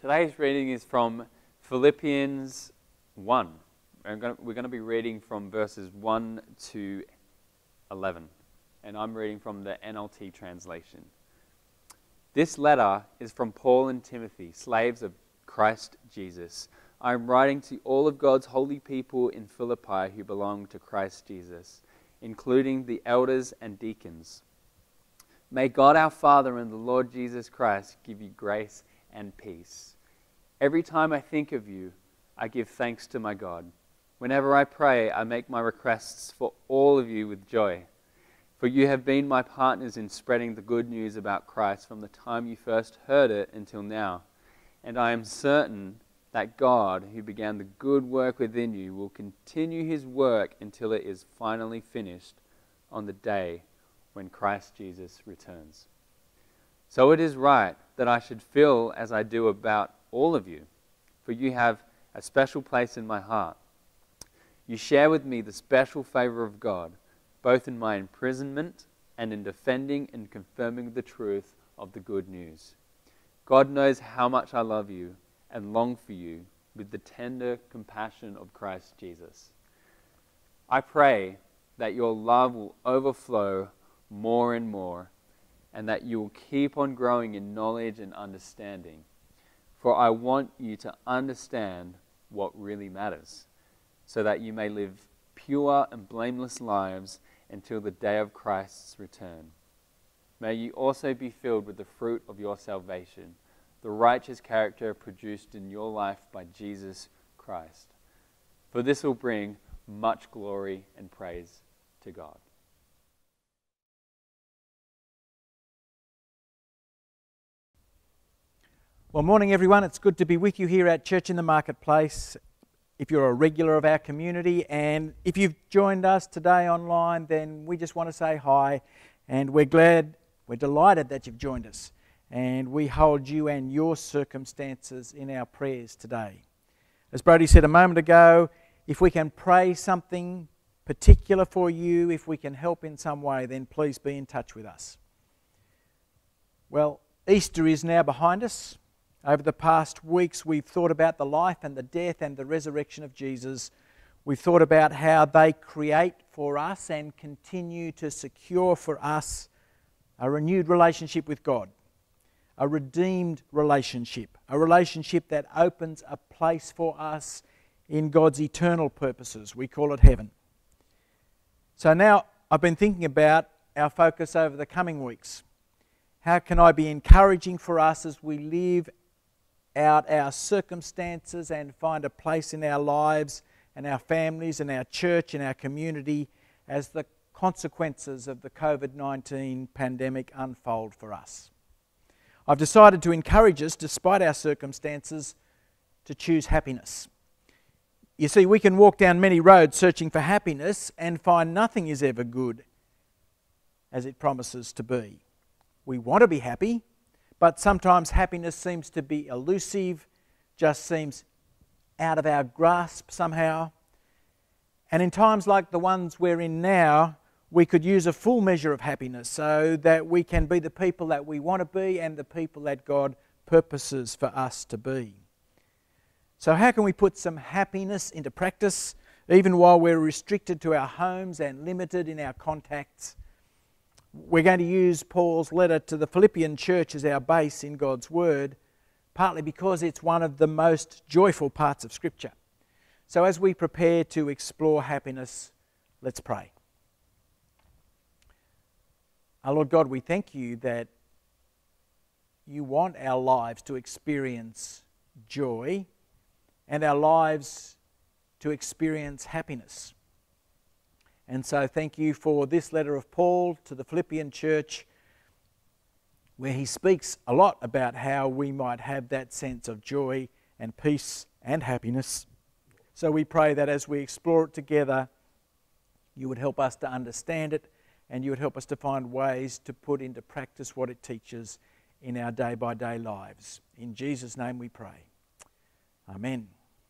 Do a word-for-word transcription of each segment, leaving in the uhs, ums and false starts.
Today's reading is from Philippians one. We're going, to, we're going to be reading from verses one to eleven. And I'm reading from the N L T translation. This letter is from Paul and Timothy, slaves of Christ Jesus. I am writing to all of God's holy people in Philippi who belong to Christ Jesus, including the elders and deacons. May God our Father and the Lord Jesus Christ give you grace and peace. Every time I think of you, I give thanks to my God. Whenever I pray, I make my requests for all of you with joy. For you have been my partners in spreading the good news about Christ from the time you first heard it until now. And I am certain that God, who began the good work within you, will continue his work until it is finally finished on the day when Christ Jesus returns. So it is right that I should feel as I do about all of you, for you have a special place in my heart. You share with me the special favor of God, both in my imprisonment and in defending and confirming the truth of the good news. God knows how much I love you and long for you with the tender compassion of Christ Jesus. I pray that your love will overflow more and more, and that you will keep on growing in knowledge and understanding. For I want you to understand what really matters, so that you may live pure and blameless lives until the day of Christ's return. May you also be filled with the fruit of your salvation, the righteous character produced in your life by Jesus Christ. For this will bring much glory and praise to God. Well, morning everyone. It's good to be with you here at Church in the Marketplace. If you're a regular of our community, and if you've joined us today online, then we just want to say hi, and we're glad, we're delighted that you've joined us, and we hold you and your circumstances in our prayers today. As Brody said a moment ago, if we can pray something particular for you, if we can help in some way, then please be in touch with us. Well, Easter is now behind us. Over the past weeks, we've thought about the life and the death and the resurrection of Jesus. We've thought about how they create for us and continue to secure for us a renewed relationship with God, a redeemed relationship, a relationship that opens a place for us in God's eternal purposes. We call it heaven. So now I've been thinking about our focus over the coming weeks. How can I be encouraging for us as we live out our circumstances and find a place in our lives and our families and our church and our community as the consequences of the covid nineteen pandemic unfold for us? I've decided to encourage us, despite our circumstances, to choose happiness. You see, we can walk down many roads searching for happiness and find nothing is ever good as it promises to be. We want to be happy, but sometimes happiness seems to be elusive, just seems out of our grasp somehow. And in times like the ones we're in now, we could use a full measure of happiness so that we can be the people that we want to be and the people that God purposes for us to be. So how can we put some happiness into practice, even while we're restricted to our homes and limited in our contacts? We're going to use Paul's letter to the Philippian church as our base in God's Word, partly because it's one of the most joyful parts of Scripture. So as we prepare to explore happiness, let's pray. Our Lord God, we thank you that you want our lives to experience joy and our lives to experience happiness. And so thank you for this letter of Paul to the Philippian church, where he speaks a lot about how we might have that sense of joy and peace and happiness. So we pray that as we explore it together, you would help us to understand it, and you would help us to find ways to put into practice what it teaches in our day-by-day lives. In Jesus' name we pray. Amen.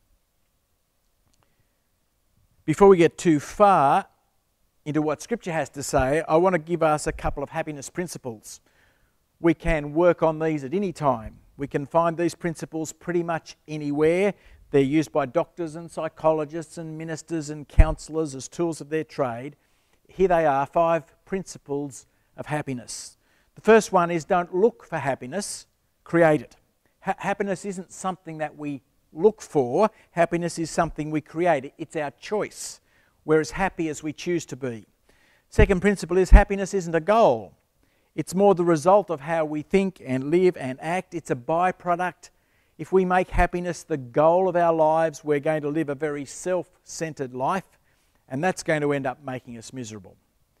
Before we get too far into what Scripture has to say, I want to give us a couple of happiness principles. We can work on these at any time We can find these principles pretty much anywhere. They're used by doctors and psychologists and ministers and counsellors as tools of their trade. Here they are, five principles of happiness. The first one is don't look for happiness, create it. Ha- happiness isn't something that we look for. Happiness is something we create. It's our choice. We're as happy as we choose to be. Second principle is happiness isn't a goal. It's more the result of how we think and live and act. It's a byproduct. If we make happiness the goal of our lives, we're going to live a very self-centered life, and that's going to end up making us miserable.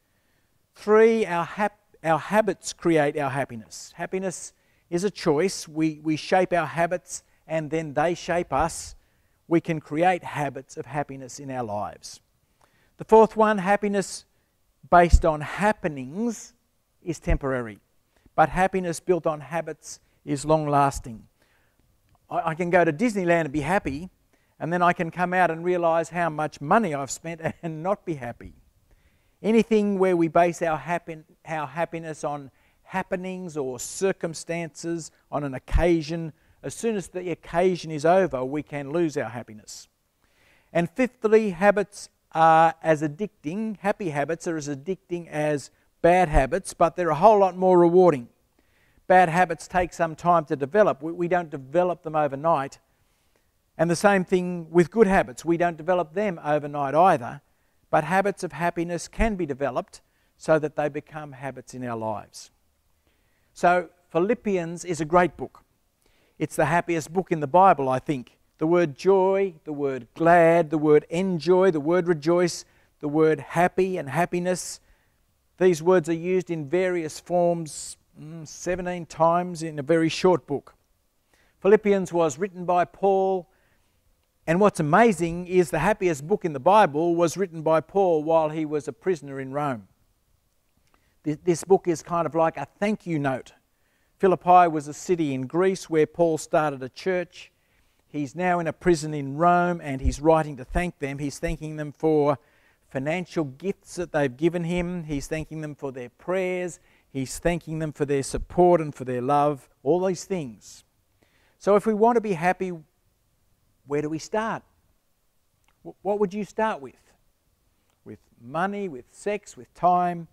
Three, our, hap- our habits create our happiness. Happiness is a choice. We, we shape our habits, and then they shape us. We can create habits of happiness in our lives. The fourth one, happiness based on happenings is temporary, but happiness built on habits is long-lasting. I, I can go to Disneyland and be happy, and then I can come out and realise how much money I've spent and not be happy. Anything where we base our, happy, our happiness on happenings or circumstances, on an occasion, as soon as the occasion is over, we can lose our happiness. And fifthly, habits are as addicting, happy habits are as addicting as bad habits, but they're a whole lot more rewarding. Bad habits take some time to develop. We, we don't develop them overnight. And the same thing with good habits. We don't develop them overnight either. But habits of happiness can be developed so that they become habits in our lives. So Philippians is a great book. It's the happiest book in the Bible, I think. The word joy, the word glad, the word enjoy, the word rejoice, the word happy and happiness. These words are used in various forms mm, seventeen times in a very short book. Philippians was written by Paul, and what's amazing is the happiest book in the Bible was written by Paul while he was a prisoner in Rome. This book is kind of like a thank you note. Philippi was a city in Greece where Paul started a church. He's now in a prison in Rome, and he's writing to thank them. He's thanking them for financial gifts that they've given him. He's thanking them for their prayers. He's thanking them for their support and for their love, all these things. So if we want to be happy, where do we start? What would you start with? With money, with sex, with time?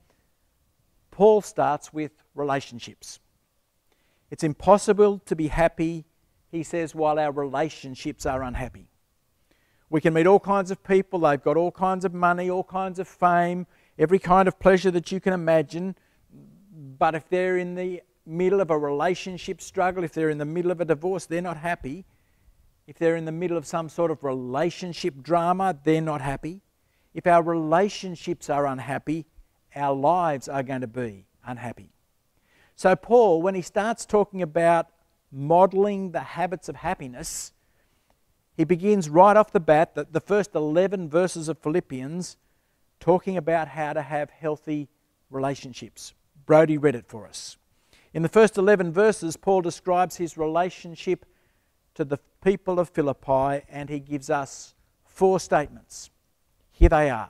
Paul starts with relationships. It's impossible to be happy, he says, while our relationships are unhappy. We can meet all kinds of people, they've got all kinds of money, all kinds of fame, every kind of pleasure that you can imagine, but if they're in the middle of a relationship struggle, if they're in the middle of a divorce, they're not happy. If they're in the middle of some sort of relationship drama, they're not happy. If our relationships are unhappy, our lives are going to be unhappy. So Paul, when he starts talking about modelling the habits of happiness, he begins right off the bat, the, the first eleven verses of Philippians, talking about how to have healthy relationships. Brody read it for us. In the first eleven verses, Paul describes his relationship to the people of Philippi, and he gives us four statements. Here they are.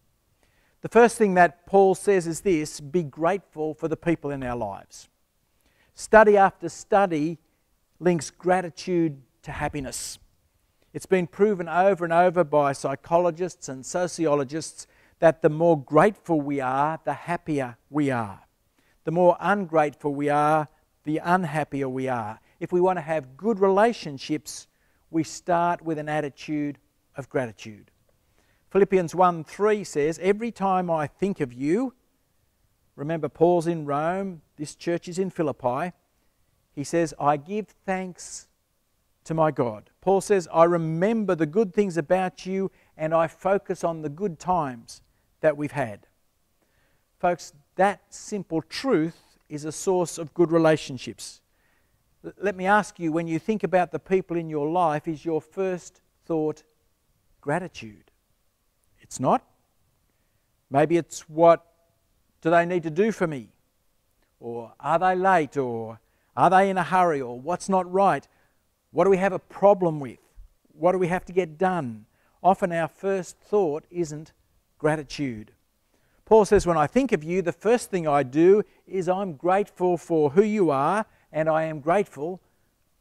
The first thing that Paul says is this: be grateful for the people in our lives. Study after study links gratitude to happiness. It's been proven over and over by psychologists and sociologists that the more grateful we are, the happier we are. The more ungrateful we are, the unhappier we are. If we want to have good relationships, we start with an attitude of gratitude. Philippians one three says, every time I think of you, remember Paul's in Rome, this church is in Philippi, he says, I give thanks to my God. Paul says, I remember the good things about you and I focus on the good times that we've had. Folks, that simple truth is a source of good relationships. Let me ask you, when you think about the people in your life, is your first thought gratitude? It's not. Maybe it's, what do they need to do for me? Or are they late? Or are they in a hurry? Or what's not right? What do we have a problem with? What do we have to get done? Often our first thought isn't gratitude. Paul says, when I think of you, the first thing I do is I'm grateful for who you are, and I am grateful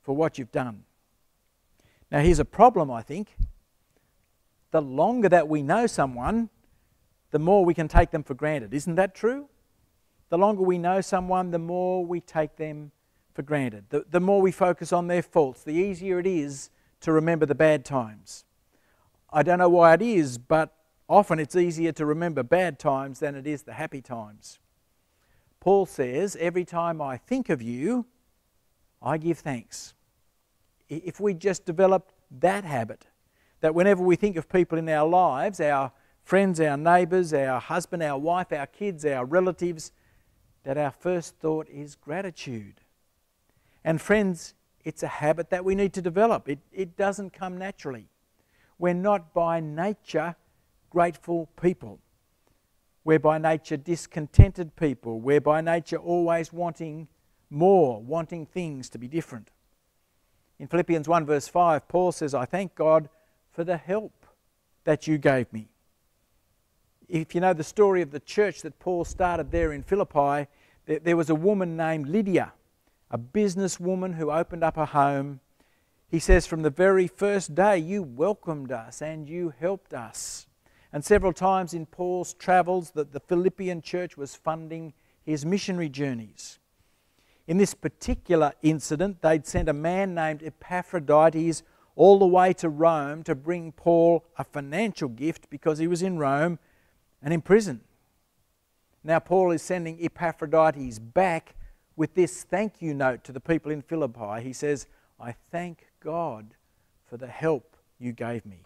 for what you've done. Now here's a problem, I think. The longer that we know someone, the more we can take them for granted. Isn't that true? The longer we know someone, the more we take them for granted. The, the more we focus on their faults, the easier it is to remember the bad times. I don't know why it is, but often it's easier to remember bad times than it is the happy times. Paul says, every time I think of you, I give thanks. If we just developed that habit, that whenever we think of people in our lives, our friends, our neighbours, our husband, our wife, our kids, our relatives, that our first thought is gratitude. And friends, it's a habit that we need to develop. It, it doesn't come naturally. We're not by nature grateful people. We're by nature discontented people. We're by nature always wanting more, wanting things to be different. In Philippians one verse five, Paul says, I thank God for the help that you gave me. If you know the story of the church that Paul started there in Philippi, there was a woman named Lydia, a businesswoman who opened up a home. He says, from the very first day you welcomed us and you helped us. And several times in Paul's travels that the Philippian church was funding his missionary journeys. In this particular incident, they'd sent a man named Epaphroditus all the way to Rome to bring Paul a financial gift because he was in Rome and in prison. Now Paul is sending Epaphroditus back with this thank you note to the people in Philippi. He says, I thank God for the help you gave me.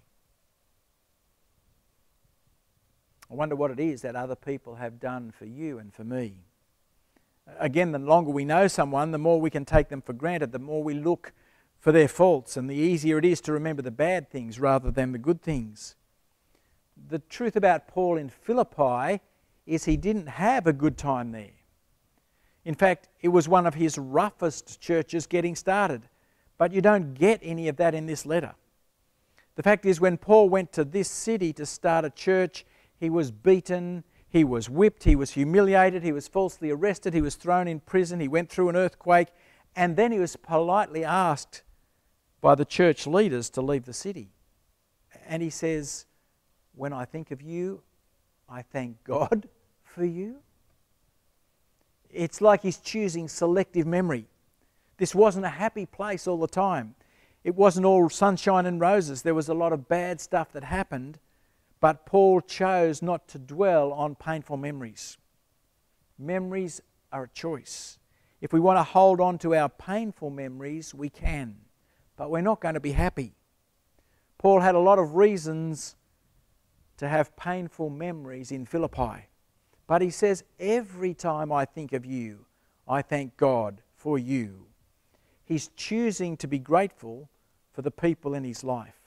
I wonder what it is that other people have done for you and for me. Again, the longer we know someone, the more we can take them for granted, the more we look for their faults, and the easier it is to remember the bad things rather than the good things. The truth about Paul in Philippi is he didn't have a good time there. In fact, it was one of his roughest churches getting started. But you don't get any of that in this letter. The fact is, when Paul went to this city to start a church, he was beaten, he was whipped, he was humiliated, he was falsely arrested, he was thrown in prison, he went through an earthquake, and then he was politely asked by the church leaders to leave the city. And he says, when I think of you, I thank God for you. It's like he's choosing selective memory. This wasn't a happy place all the time. It wasn't all sunshine and roses. There was a lot of bad stuff that happened, but Paul chose not to dwell on painful memories. Memories are a choice. If we want to hold on to our painful memories, we can, but we're not going to be happy. Paul had a lot of reasons to have painful memories in Philippi, but he says, every time I think of you, I thank God for you. He's choosing to be grateful for the people in his life.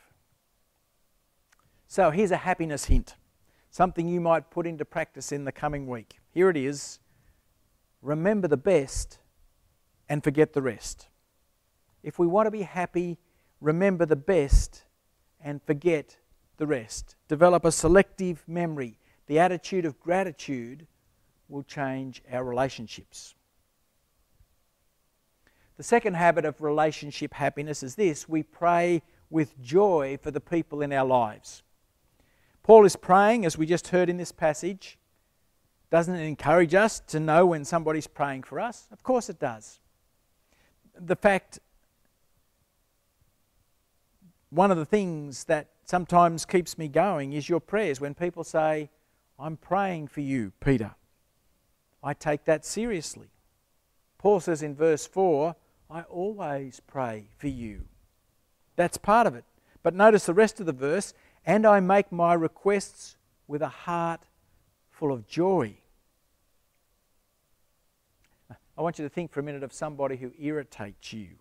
So here's a happiness hint, something you might put into practice in the coming week. Here it is. Remember the best and forget the rest. If we want to be happy, remember the best and forget the rest. Develop a selective memory. The attitude of gratitude will change our relationships. The second habit of relationship happiness is this: we pray with joy for the people in our lives. Paul is praying, as we just heard in this passage. Doesn't it encourage us to know when somebody's praying for us? Of course it does. The fact, one of the things that sometimes keeps me going is your prayers. When people say, I'm praying for you, Peter, I take that seriously. Paul says in verse four, I always pray for you. That's part of it. But notice the rest of the verse, and I make my requests with a heart full of joy. I want you to think for a minute of somebody who irritates you.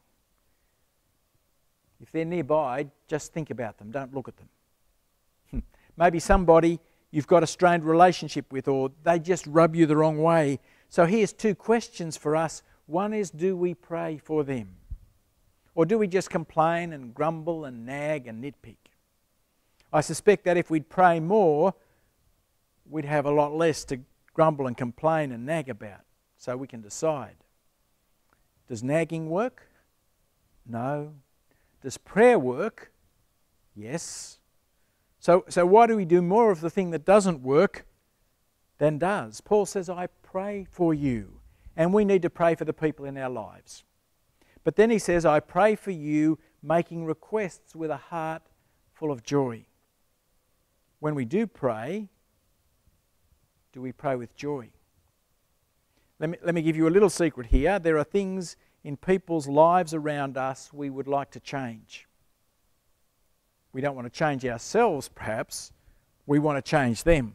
If they're nearby, just think about them, don't look at them. Maybe somebody you've got a strained relationship with, or they just rub you the wrong way. So here's two questions for us. One is, do we pray for them? Or do we just complain and grumble and nag and nitpick? I suspect that if we'd pray more, we'd have a lot less to grumble and complain and nag about. So we can decide. Does nagging work? No. Does prayer work? Yes. So, so why do we do more of the thing that doesn't work than does? Paul says, I pray for you. And we need to pray for the people in our lives. But then he says, I pray for you, making requests with a heart full of joy. When we do pray, do we pray with joy? Let me, let me give you a little secret here. There are things in people's lives around us we would like to change. We don't want to change ourselves, perhaps. We want to change them.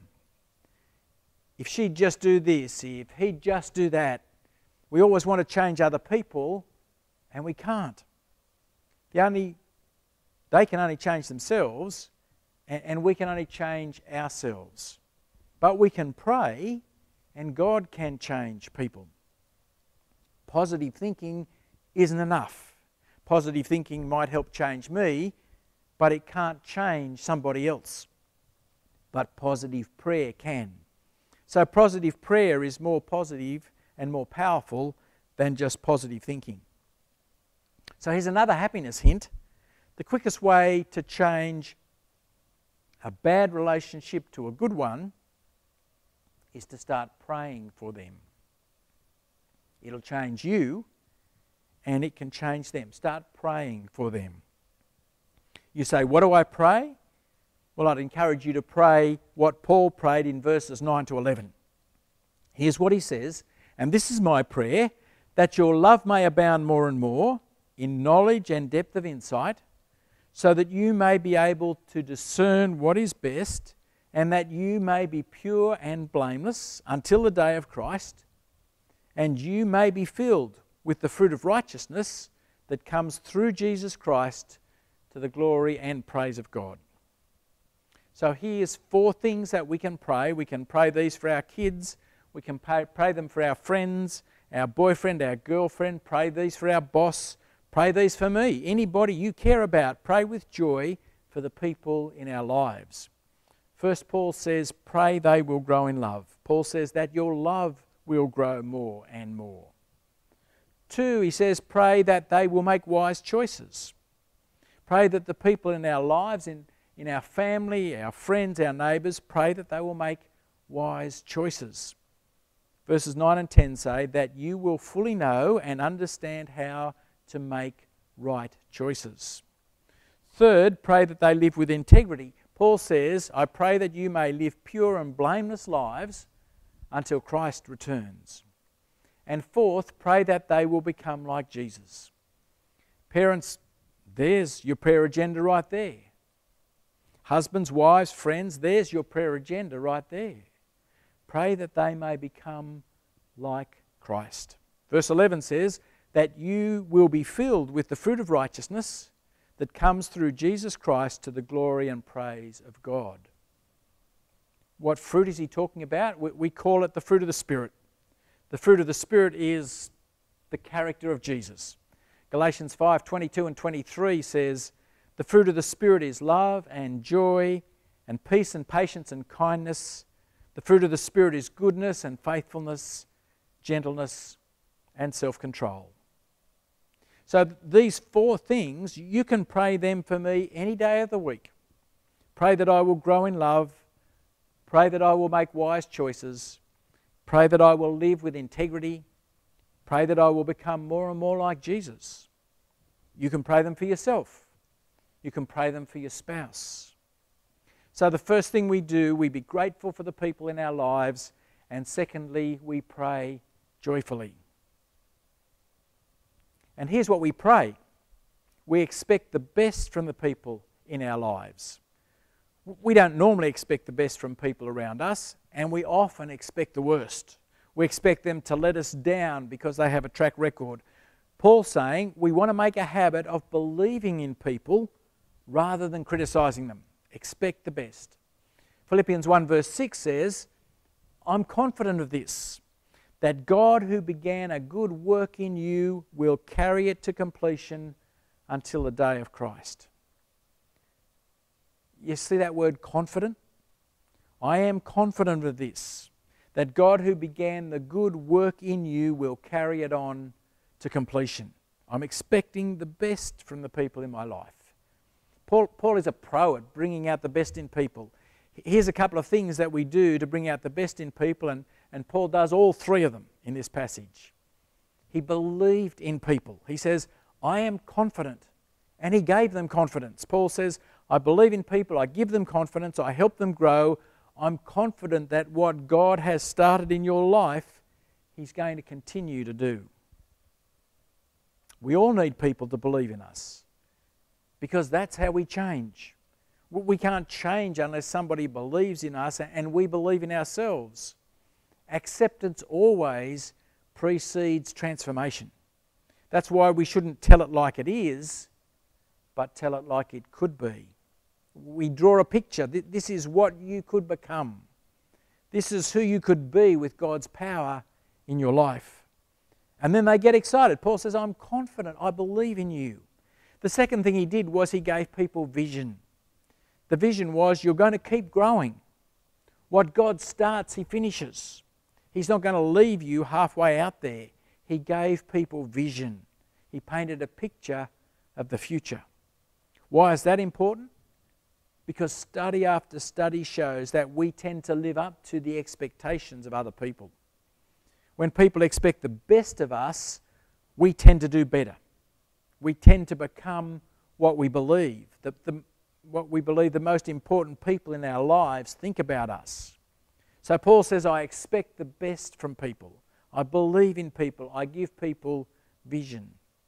If she'd just do this, if he'd just do that. We always want to change other people, and we can't. The only, they can only change themselves, and, and we can only change ourselves. But we can pray, and God can change people. Positive thinking isn't enough. Positive thinking might help change me, but it can't change somebody else. But positive prayer can. So positive prayer is more positive and more powerful than just positive thinking. So here's another happiness hint. The quickest way to change a bad relationship to a good one is to start praying for them. It'll change you, and it can change them. Start praying for them. You say, what do I pray? Well, I'd encourage you to pray what Paul prayed in verses nine to eleven. Here's what he says, and this is my prayer, that your love may abound more and more in knowledge and depth of insight, so that you may be able to discern what is best, and that you may be pure and blameless until the day of Christ, and you may be filled with the fruit of righteousness that comes through Jesus Christ to the glory and praise of God. So here's four things that we can pray. We can pray these for our kids. We can pray, pray them for our friends, our boyfriend, our girlfriend. Pray these for our boss. Pray these for me. Anybody you care about, pray with joy for the people in our lives. First, Paul says, pray they will grow in love. Paul says that your love will grow more and more. Two, he says, pray that they will make wise choices. Pray that the people in our lives, in, in our family, our friends, our neighbours, pray that they will make wise choices. Verses nine and ten say that you will fully know and understand how to make right choices. Third, pray that they live with integrity. Paul says, I pray that you may live pure and blameless lives until Christ returns. And fourth, pray that they will become like Jesus. Parents, there's your prayer agenda right there. Husbands, wives, friends, there's your prayer agenda right there. Pray that they may become like Christ. Verse eleven says that you will be filled with the fruit of righteousness that comes through Jesus Christ to the glory and praise of God. What fruit is he talking about? We call it the fruit of the Spirit. The fruit of the Spirit is the character of Jesus. Galatians five twenty-two and twenty-three says, the fruit of the Spirit is love and joy and peace and patience and kindness. The fruit of the Spirit is goodness and faithfulness, gentleness and self-control. So these four things, you can pray them for me any day of the week. Pray that I will grow in love. Pray that I will make wise choices. Pray that I will live with integrity. Pray that I will become more and more like Jesus. You can pray them for yourself. You can pray them for your spouse. So the first thing we do, we be grateful for the people in our lives. And secondly, we pray joyfully. And here's what we pray. We expect the best from the people in our lives. We don't normally expect the best from people around us, and we often expect the worst. We expect them to let us down because they have a track record. Paul's saying we want to make a habit of believing in people rather than criticising them. Expect the best. Philippians one verse six says, I'm confident of this, that God who began a good work in you will carry it to completion until the day of Christ. You see that word confident? I am confident of this, that God who began the good work in you will carry it on to completion. I'm expecting the best from the people in my life. Paul, Paul is a pro at bringing out the best in people. Here's a couple of things that we do to bring out the best in people, and, and Paul does all three of them in this passage. He believed in people. He says, I am confident. And he gave them confidence. Paul says, I believe in people, I give them confidence, I help them grow. I'm confident that what God has started in your life, He's going to continue to do. We all need people to believe in us, because that's how we change. We can't change unless somebody believes in us and we believe in ourselves. Acceptance always precedes transformation. That's why we shouldn't tell it like it is, but tell it like it could be. We draw a picture. This is what you could become. This is who you could be with God's power in your life. And then they get excited. Paul says, I'm confident, I believe in you. The second thing he did was he gave people vision. The vision was, you're going to keep growing. What God starts, He finishes. He's not going to leave you halfway out there. He gave people vision. He painted a picture of the future. Why is that important? Because study after study shows that we tend to live up to the expectations of other people. When people expect the best of us, we tend to do better. We tend to become what we believe. The, the, what we believe the most important people in our lives think about us. So Paul says, I expect the best from people. I believe in people. I give people vision.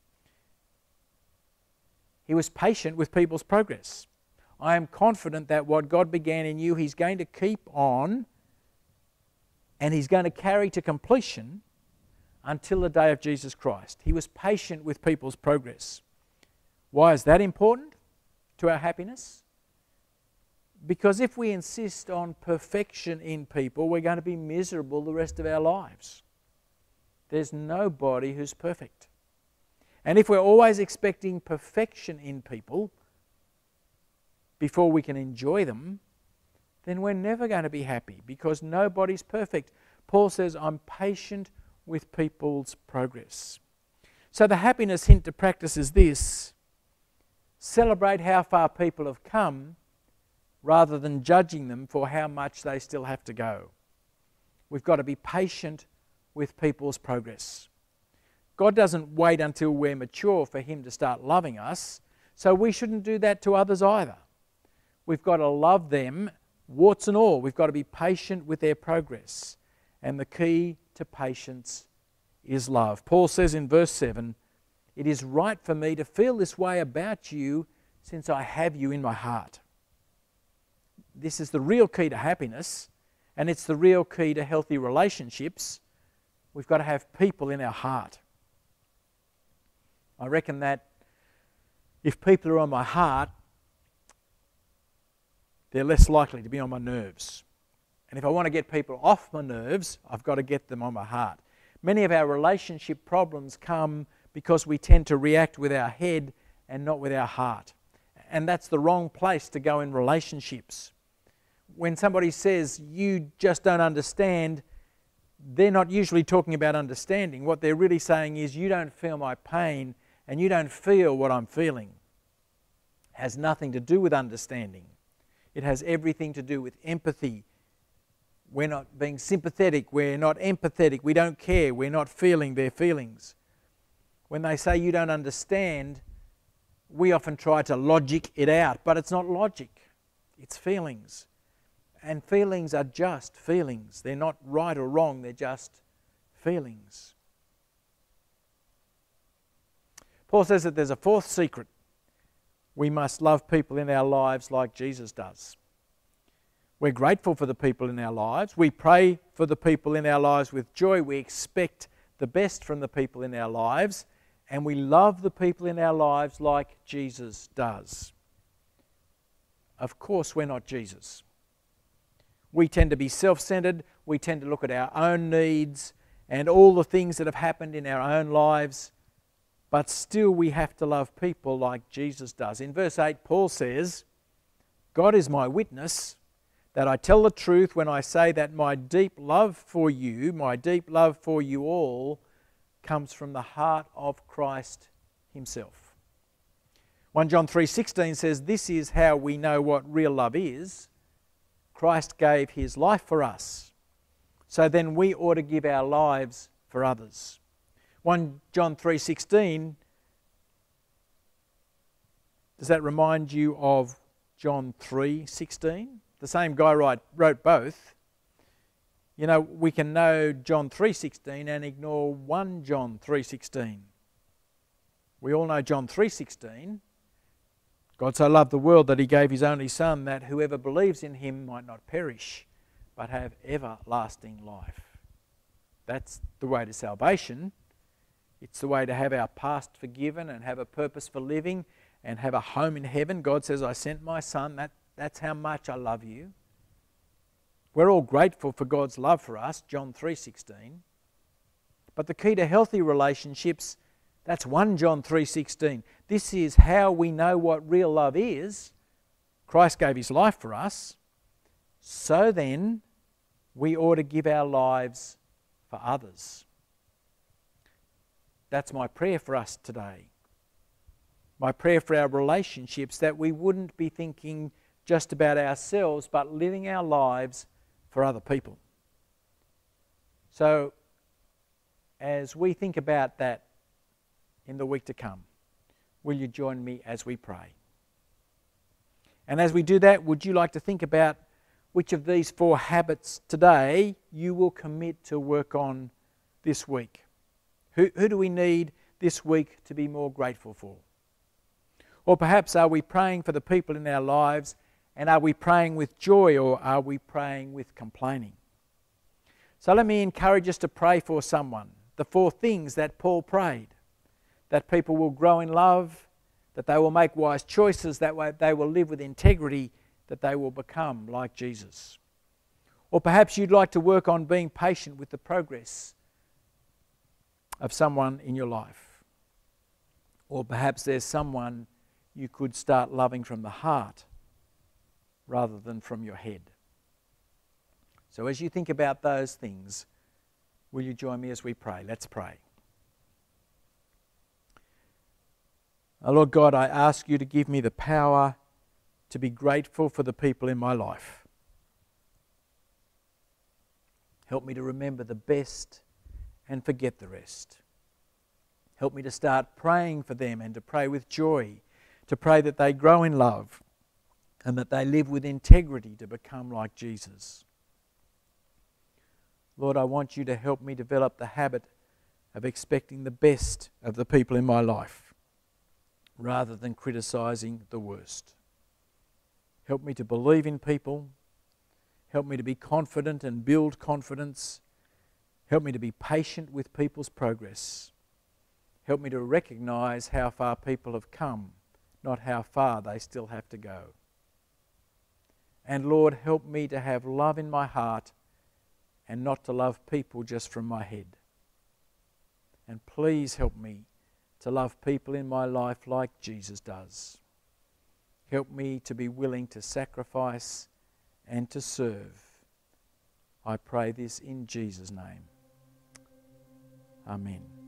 He was patient with people's progress. I am confident that what God began in you, He's going to keep on and He's going to carry to completion until the day of Jesus Christ. He was patient with people's progress. Why is that important to our happiness? Because if we insist on perfection in people, we're going to be miserable the rest of our lives. There's nobody who's perfect. And if we're always expecting perfection in people before we can enjoy them, then we're never going to be happy, because nobody's perfect. Paul says, I'm patient with people's progress. So the happiness hint to practice is this: celebrate how far people have come rather than judging them for how much they still have to go. We've got to be patient with people's progress. God doesn't wait until we're mature for Him to start loving us, so we shouldn't do that to others either. We've got to love them, warts and all. We've got to be patient with their progress. And the key to patience is love. Paul says in verse seven, it is right for me to feel this way about you since I have you in my heart. This is the real key to happiness, and it's the real key to healthy relationships. We've got to have people in our heart. I reckon that if people are on my heart, they're less likely to be on my nerves. And if I want to get people off my nerves, I've got to get them on my heart. Many of our relationship problems come because we tend to react with our head and not with our heart. And that's the wrong place to go in relationships. When somebody says, you just don't understand, they're not usually talking about understanding. What they're really saying is, you don't feel my pain and you don't feel what I'm feeling. It has nothing to do with understanding. It has everything to do with empathy. We're not being sympathetic. We're not empathetic. We don't care. We're not feeling their feelings. When they say you don't understand, we often try to logic it out, but it's not logic. It's feelings. And feelings are just feelings. They're not right or wrong. They're just feelings. Paul says that there's a fourth secret. We must love people in our lives like Jesus does. We're grateful for the people in our lives. We pray for the people in our lives with joy. We expect the best from the people in our lives. And we love the people in our lives like Jesus does. Of course, we're not Jesus. We tend to be self-centered. We tend to look at our own needs and all the things that have happened in our own lives. But still we have to love people like Jesus does. In verse eight, Paul says, God is my witness that I tell the truth when I say that my deep love for you, my deep love for you all, comes from the heart of Christ himself. First John three sixteen says, "This is how we know what real love is. Christ gave his life for us. So then we ought to give our lives for others." First John three sixteen, does that remind you of John three sixteen? The same guy write, wrote both. You know, we can know John three sixteen and ignore First John three sixteen. We all know John three sixteen. God so loved the world that he gave his only Son, that whoever believes in him might not perish, but have everlasting life. That's the way to salvation. It's the way to have our past forgiven and have a purpose for living and have a home in heaven. God says, "I sent my Son. That, that's how much I love you." We're all grateful for God's love for us, John three sixteen. But the key to healthy relationships, that's First John three sixteen. This is how we know what real love is. Christ gave his life for us. So then, we ought to give our lives for others. That's my prayer for us today. My prayer for our relationships, that we wouldn't be thinking just about ourselves, but living our lives for other people. So, as we think about that in the week to come, will you join me as we pray? And as we do that, would you like to think about which of these four habits today you will commit to work on this week? Who, who do we need this week to be more grateful for? Or perhaps are we praying for the people in our lives, and are we praying with joy, or are we praying with complaining? So let me encourage us to pray for someone. The four things that Paul prayed: that people will grow in love, that they will make wise choices, that way they will live with integrity, that they will become like Jesus. Or perhaps you'd like to work on being patient with the progress of someone in your life. Or perhaps there's someone you could start loving from the heart rather than from your head. So as you think about those things, will you join me as we pray? Let's pray. Oh Lord God, I ask you to give me the power to be grateful for the people in my life. Help me to remember the best and forget the rest. Help me to start praying for them and to pray with joy, to pray that they grow in love and that they live with integrity to become like Jesus. Lord, I want you to help me develop the habit of expecting the best of the people in my life rather than criticizing the worst. Help me to believe in people. Help me to be confident and build confidence. Help me to be patient with people's progress. Help me to recognize how far people have come, not how far they still have to go. And Lord, help me to have love in my heart and not to love people just from my head. And please help me to love people in my life like Jesus does. Help me to be willing to sacrifice and to serve. I pray this in Jesus' name. Amen.